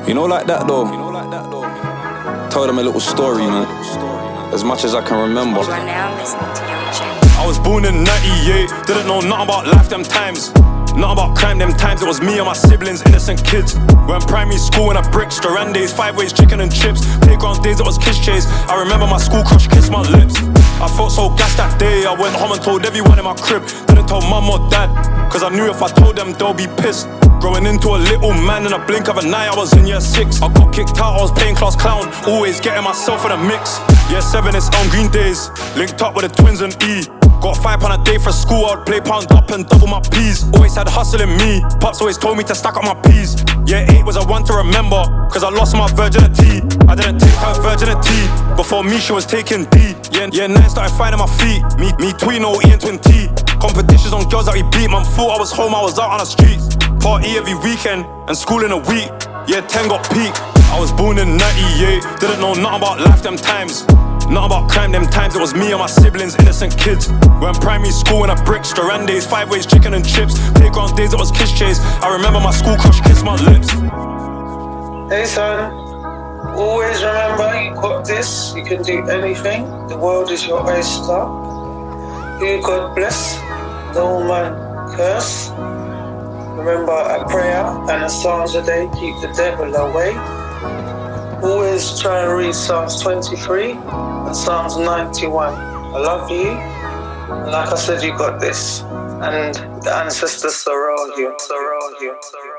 You know like that though. Tell them a little story, man. As much as I can remember. You are now listening to Young Chen. I was born in 98, didn't know nothing about life them times. Nothing about crime them times, it was me and my siblings, innocent kids. We're in primary school in a brick, Duran days, 5 ways, chicken and chips. Playground days, it was kiss chase. I remember my school crush kissed my lips. I felt so gassed that day, I went home and told everyone in my crib. Didn't tell mum or dad, cause I knew if I told them they'll be pissed. Growing into a little man in a blink of an eye, I was in year 6. I got kicked out, I was playing class clown, always getting myself in a mix. Year 7, it's on green days, linked up with the twins and E. Got £5 a day for school, I'd play pound up and double my P's. Always had hustle in me, pops always told me to stack up my P's. Year 8 was a one to remember, cause I lost my virginity. I didn't take her virginity, before me she was taking D. Year 9 started finding my feet, me tween, no E and twin T. Competitions on girls that we beat, man thought I was home, I was out on the streets. Party every weekend, and school in a week. Year 10 got peak, I was born in 98, didn't know nothing about life them times. Nothing about crime them times, it was me and my siblings, innocent kids. We're in primary school in a brick, Duran days, 5 ways, chicken and chips. Playground days, it was kiss chase. I remember my school crush kissed my lips. Hey son, always remember you got this, you can do anything. The world is your oyster. You God bless, no man curse. Remember a prayer and a psalms a day, keep the devil away. Always try and read Psalms 23 and Psalms 91. I love you. And like I said, you got this. And the ancestors surround you.